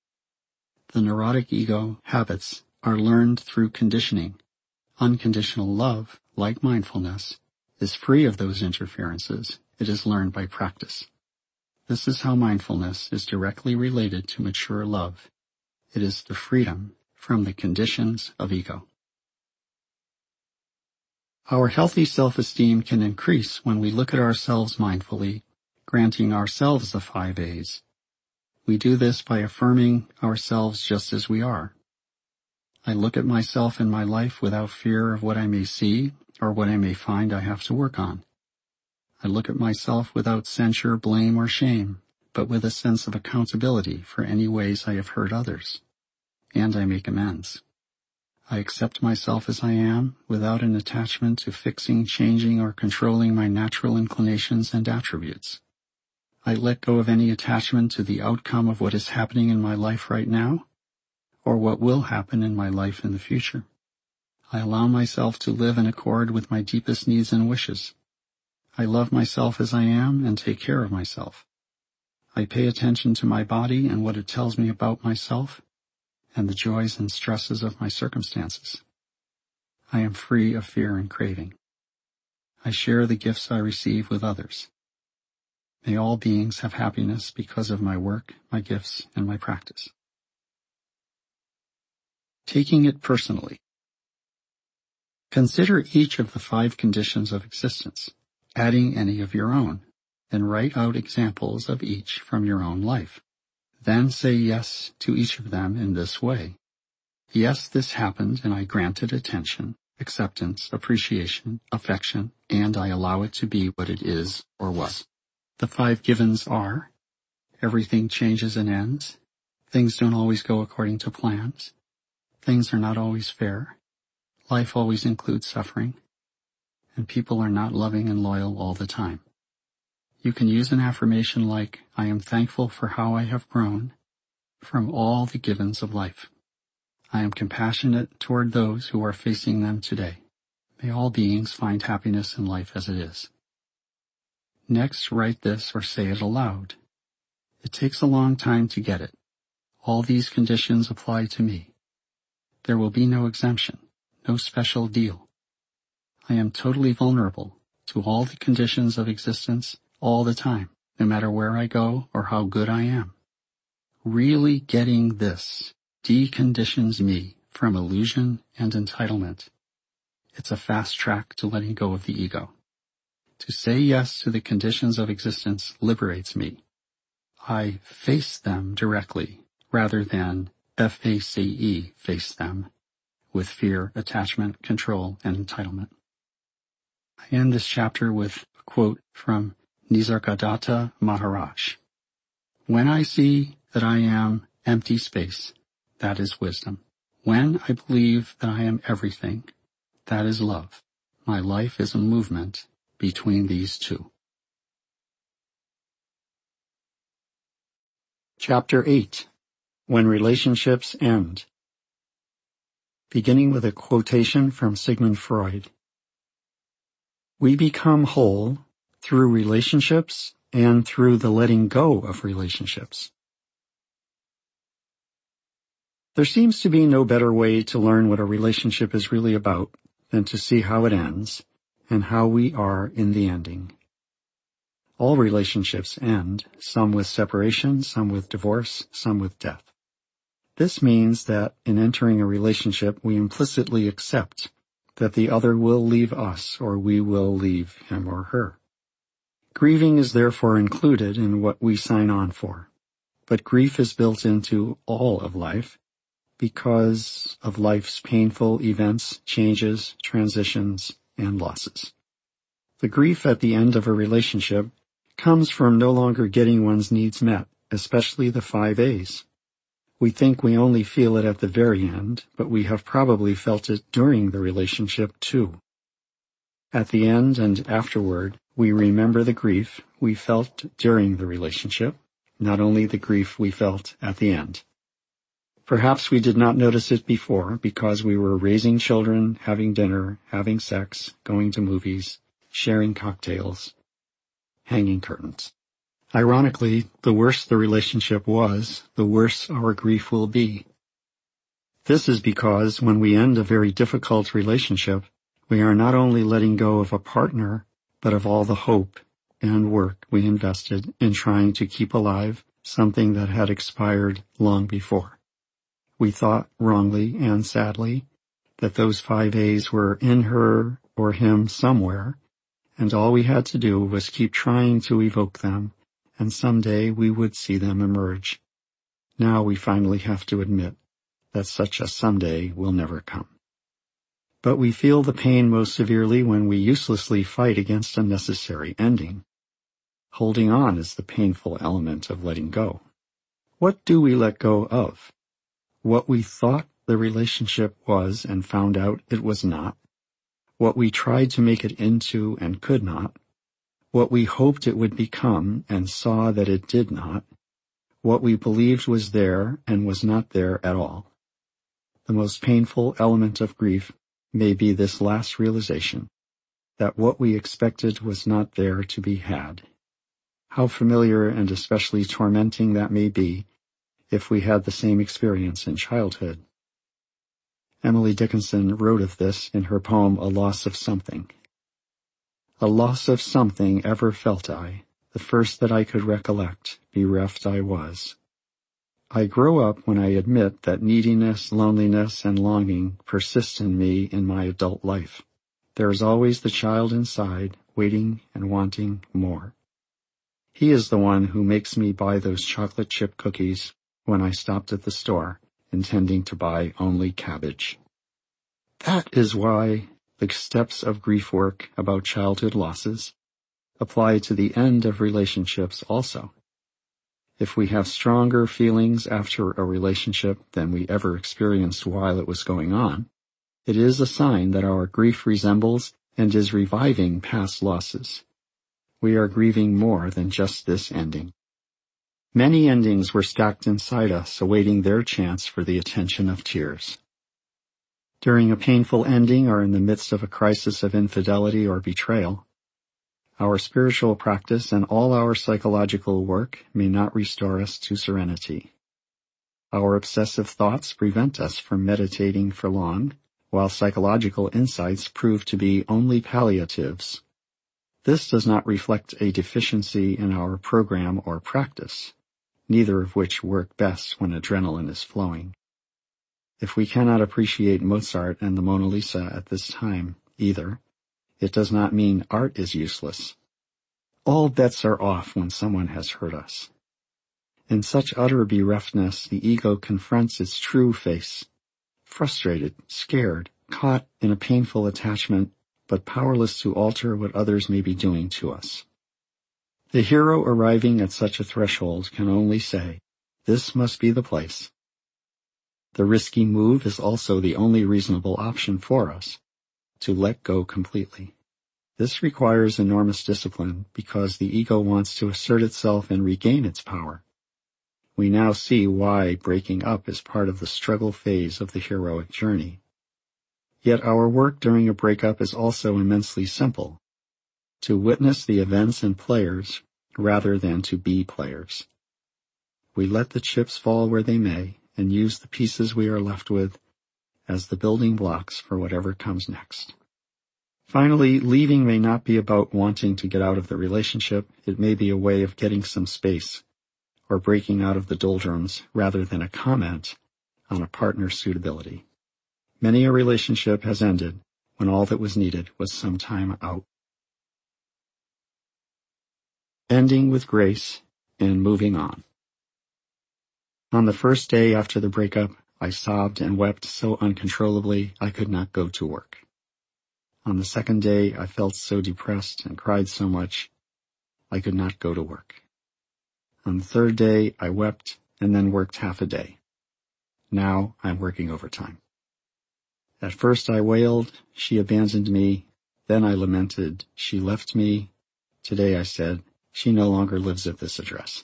The neurotic ego habits are learned through conditioning. Unconditional love, like mindfulness, is free of those interferences. It is learned by practice. This is how mindfulness is directly related to mature love. It is the freedom from the conditions of ego. Our healthy self-esteem can increase when we look at ourselves mindfully, granting ourselves the five A's. We do this by affirming ourselves just as we are. I look at myself and my life without fear of what I may see or what I may find I have to work on. I look at myself without censure, blame, or shame, but with a sense of accountability for any ways I have hurt others, and I make amends. I accept myself as I am without an attachment to fixing, changing, or controlling my natural inclinations and attributes. I let go of any attachment to the outcome of what is happening in my life right now, or what will happen in my life in the future. I allow myself to live in accord with my deepest needs and wishes. I love myself as I am and take care of myself. I pay attention to my body and what it tells me about myself, and the joys and stresses of my circumstances. I am free of fear and craving. I share the gifts I receive with others. May all beings have happiness because of my work, my gifts, and my practice. Taking it personally. Consider each of the five conditions of existence, adding any of your own, and write out examples of each from your own life. Then say yes to each of them in this way. Yes, this happened and I grant it attention, acceptance, appreciation, affection, and I allow it to be what it is or was. The five givens are: everything changes and ends, things don't always go according to plans, things are not always fair, life always includes suffering, and people are not loving and loyal all the time. You can use an affirmation like, I am thankful for how I have grown from all the givens of life. I am compassionate toward those who are facing them today. May all beings find happiness in life as it is. Next, write this or say it aloud. It takes a long time to get it. All these conditions apply to me. There will be no exemption, no special deal. I am totally vulnerable to all the conditions of existence all the time, no matter where I go or how good I am. Really getting this deconditions me from illusion and entitlement. It's a fast track to letting go of the ego. To say yes to the conditions of existence liberates me. I face them directly rather than F A C E face them with fear, attachment, control, and entitlement. I end this chapter with a quote from Nisargadatta Maharaj. When I see that I am empty space, that is wisdom. When I believe that I am everything, that is love. My life is a movement between these two. Chapter eight. When Relationships End. Beginning with a quotation from Sigmund Freud. We become whole through relationships and through the letting go of relationships. There seems to be no better way to learn what a relationship is really about than to see how it ends and how we are in the ending. All relationships end, some with separation, some with divorce, some with death. This means that in entering a relationship, we implicitly accept that the other will leave us or we will leave him or her. Grieving is therefore included in what we sign on for, but grief is built into all of life because of life's painful events, changes, transitions, and losses. The grief at the end of a relationship comes from no longer getting one's needs met, especially the five A's. We think we only feel it at the very end, but we have probably felt it during the relationship too. At the end and afterward, we remember the grief we felt during the relationship, not only the grief we felt at the end. Perhaps we did not notice it before because we were raising children, having dinner, having sex, going to movies, sharing cocktails, hanging curtains. Ironically, the worse the relationship was, the worse our grief will be. This is because when we end a very difficult relationship, we are not only letting go of a partner, but of all the hope and work we invested in trying to keep alive something that had expired long before. We thought wrongly and sadly that those five A's were in her or him somewhere, and all we had to do was keep trying to evoke them, and someday we would see them emerge. Now we finally have to admit that such a someday will never come. But we feel the pain most severely when we uselessly fight against a necessary ending. Holding on is the painful element of letting go. What do we let go of? What we thought the relationship was and found out it was not, what we tried to make it into and could not, what we hoped it would become and saw that it did not, what we believed was there and was not there at all. The most painful element of grief may be this last realization, that what we expected was not there to be had. How familiar and especially tormenting that may be if we had the same experience in childhood. Emily Dickinson wrote of this in her poem A Loss of Something. A loss of something ever felt I, the first that I could recollect, bereft I was. I grow up when I admit that neediness, loneliness, and longing persist in me in my adult life. There is always the child inside, waiting and wanting more. He is the one who makes me buy those chocolate chip cookies when I stopped at the store, intending to buy only cabbage. That is why the steps of grief work about childhood losses apply to the end of relationships also. If we have stronger feelings after a relationship than we ever experienced while it was going on, it is a sign that our grief resembles and is reviving past losses. We are grieving more than just this ending. Many endings were stacked inside us, awaiting their chance for the attention of tears. During a painful ending or in the midst of a crisis of infidelity or betrayal, our spiritual practice and all our psychological work may not restore us to serenity. Our obsessive thoughts prevent us from meditating for long, while psychological insights prove to be only palliatives. This does not reflect a deficiency in our program or practice, neither of which work best when adrenaline is flowing. If we cannot appreciate Mozart and the Mona Lisa at this time, either, it does not mean art is useless. All bets are off when someone has hurt us. In such utter bereftness, the ego confronts its true face, frustrated, scared, caught in a painful attachment, but powerless to alter what others may be doing to us. The hero arriving at such a threshold can only say, "This must be the place." The risky move is also the only reasonable option for us, to let go completely. This requires enormous discipline because the ego wants to assert itself and regain its power. We now see why breaking up is part of the struggle phase of the heroic journey. Yet our work during a breakup is also immensely simple: to witness the events and players rather than to be players. We let the chips fall where they may and use the pieces we are left with as the building blocks for whatever comes next. Finally, leaving may not be about wanting to get out of the relationship. It may be a way of getting some space or breaking out of the doldrums rather than a comment on a partner's suitability. Many a relationship has ended when all that was needed was some time out. Ending with grace and moving on. On the first day after the breakup, I sobbed and wept so uncontrollably I could not go to work. On the second day, I felt so depressed and cried so much I could not go to work. On the third day, I wept and then worked half a day. Now I'm working overtime. At first I wailed, "She abandoned me." Then I lamented, "She left me." Today I said, "She no longer lives at this address."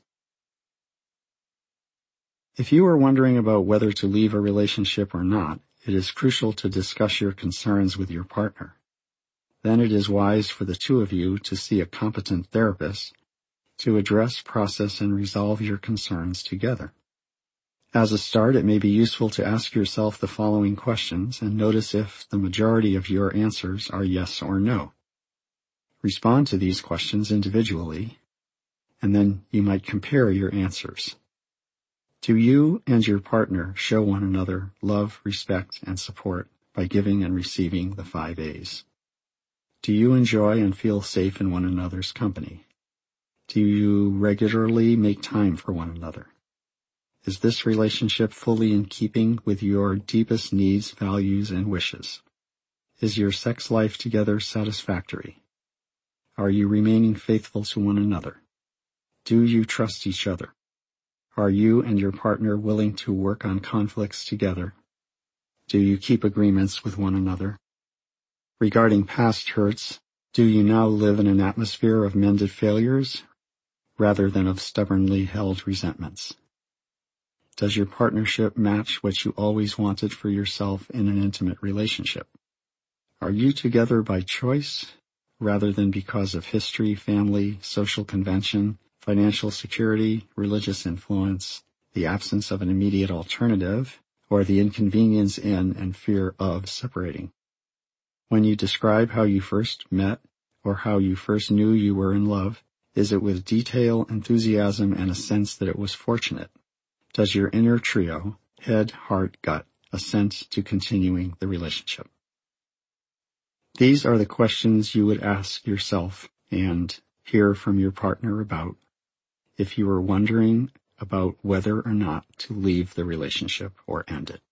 If you are wondering about whether to leave a relationship or not, it is crucial to discuss your concerns with your partner. Then it is wise for the two of you to see a competent therapist to address, process, and resolve your concerns together. As a start, it may be useful to ask yourself the following questions and notice if the majority of your answers are yes or no. Respond to these questions individually, and then you might compare your answers. Do you and your partner show one another love, respect, and support by giving and receiving the five A's? Do you enjoy and feel safe in one another's company? Do you regularly make time for one another? Is this relationship fully in keeping with your deepest needs, values, and wishes? Is your sex life together satisfactory? Are you remaining faithful to one another? Do you trust each other? Are you and your partner willing to work on conflicts together? Do you keep agreements with one another? Regarding past hurts, do you now live in an atmosphere of mended failures rather than of stubbornly held resentments? Does your partnership match what you always wanted for yourself in an intimate relationship? Are you together by choice rather than because of history, family, social convention, financial security, religious influence, the absence of an immediate alternative, or the inconvenience in and fear of separating? When you describe how you first met or how you first knew you were in love, is it with detail, enthusiasm, and a sense that it was fortunate? Does your inner trio, head, heart, gut, assent to continuing the relationship? These are the questions you would ask yourself and hear from your partner about if you were wondering about whether or not to leave the relationship or end it.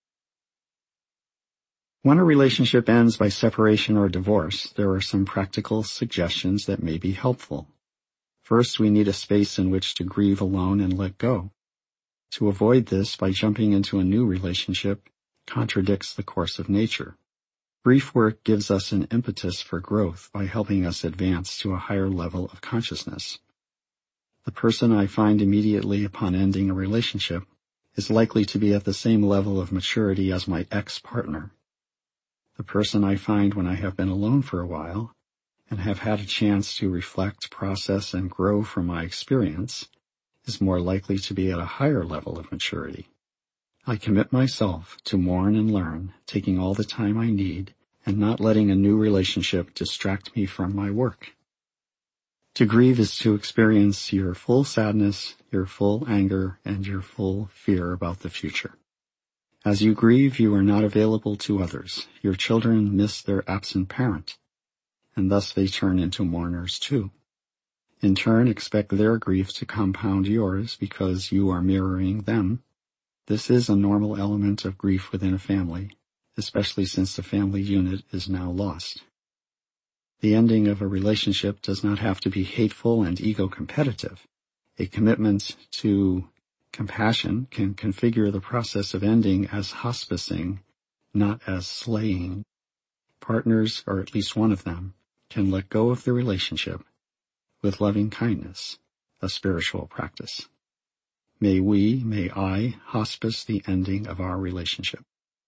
When a relationship ends by separation or divorce, there are some practical suggestions that may be helpful. First, we need a space in which to grieve alone and let go. To avoid this, by jumping into a new relationship contradicts the course of nature. Grief work gives us an impetus for growth by helping us advance to a higher level of consciousness. The person I find immediately upon ending a relationship is likely to be at the same level of maturity as my ex-partner. The person I find when I have been alone for a while and have had a chance to reflect, process, and grow from my experience is more likely to be at a higher level of maturity. I commit myself to mourn and learn, taking all the time I need and not letting a new relationship distract me from my work. To grieve is to experience your full sadness, your full anger, and your full fear about the future. As you grieve, you are not available to others. Your children miss their absent parent, and thus they turn into mourners too. In turn, expect their grief to compound yours because you are mirroring them. This is a normal element of grief within a family, especially since the family unit is now lost. The ending of a relationship does not have to be hateful and ego-competitive. A commitment to compassion can configure the process of ending as hospicing, not as slaying. Partners, or at least one of them, can let go of the relationship with loving kindness, a spiritual practice. May we, may I, hospice the ending of our relationship.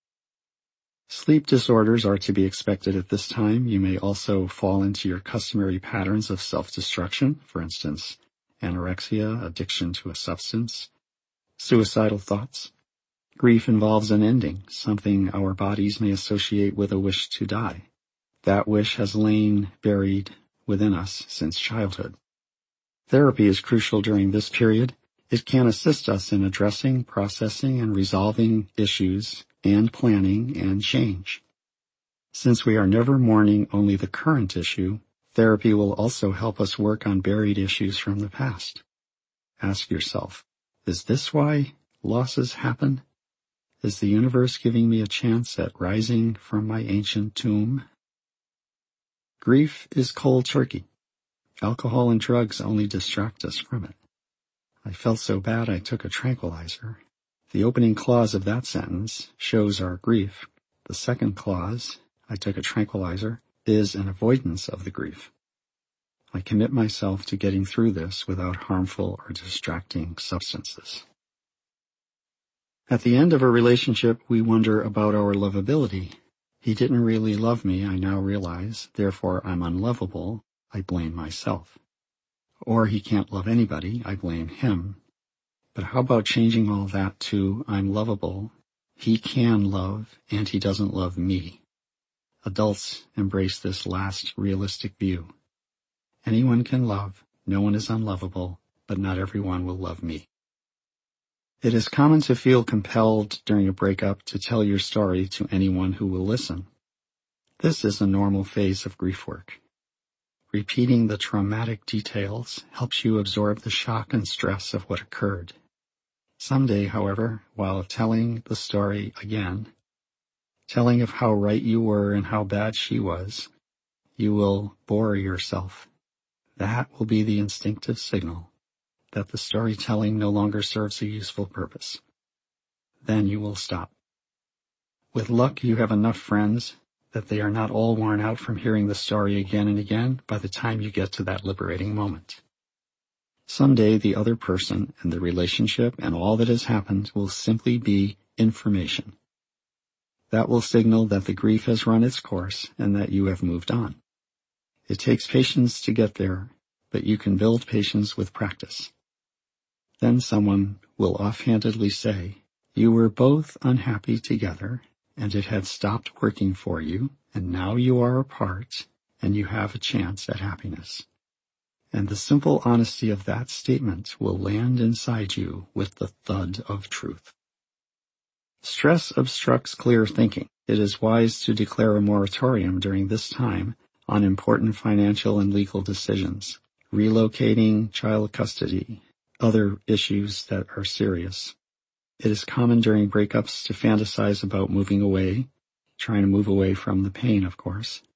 Sleep disorders are to be expected at this time. You may also fall into your customary patterns of self-destruction, for instance, anorexia, addiction to a substance, suicidal thoughts. Grief involves an ending, something our bodies may associate with a wish to die. That wish has lain buried within us since childhood. Therapy is crucial during this period. It can assist us in addressing, processing, and resolving issues and planning and change. Since we are never mourning only the current issue, therapy will also help us work on buried issues from the past. Ask yourself, is this why losses happen? Is the universe giving me a chance at rising from my ancient tomb? Grief is cold turkey. Alcohol and drugs only distract us from it. I felt so bad I took a tranquilizer. The opening clause of that sentence shows our grief. The second clause, I took a tranquilizer, is an avoidance of the grief. I commit myself to getting through this without harmful or distracting substances. At the end of a relationship, we wonder about our lovability. He didn't really love me, I now realize, therefore I'm unlovable, I blame myself. Or he can't love anybody, I blame him. But how about changing all that to, I'm lovable, he can love, and he doesn't love me? Adults embrace this last realistic view. Anyone can love, no one is unlovable, but not everyone will love me. It is common to feel compelled during a breakup to tell your story to anyone who will listen. This is a normal phase of grief work. Repeating the traumatic details helps you absorb the shock and stress of what occurred. Someday, however, while telling the story again, telling of how right you were and how bad she was, you will bore yourself. That will be the instinctive signal that the storytelling no longer serves a useful purpose. Then you will stop. With luck, you have enough friends that they are not all worn out from hearing the story again and again by the time you get to that liberating moment. Someday the other person and the relationship and all that has happened will simply be information. That will signal that the grief has run its course and that you have moved on. It takes patience to get there, but you can build patience with practice. Then someone will offhandedly say, you were both unhappy together, and it had stopped working for you, and now you are apart, and you have a chance at happiness. And the simple honesty of that statement will land inside you with the thud of truth. Stress obstructs clear thinking. It is wise to declare a moratorium during this time on important financial and legal decisions, relocating, child custody, other issues that are serious. It is common during breakups to fantasize about moving away, trying to move away from the pain, of course.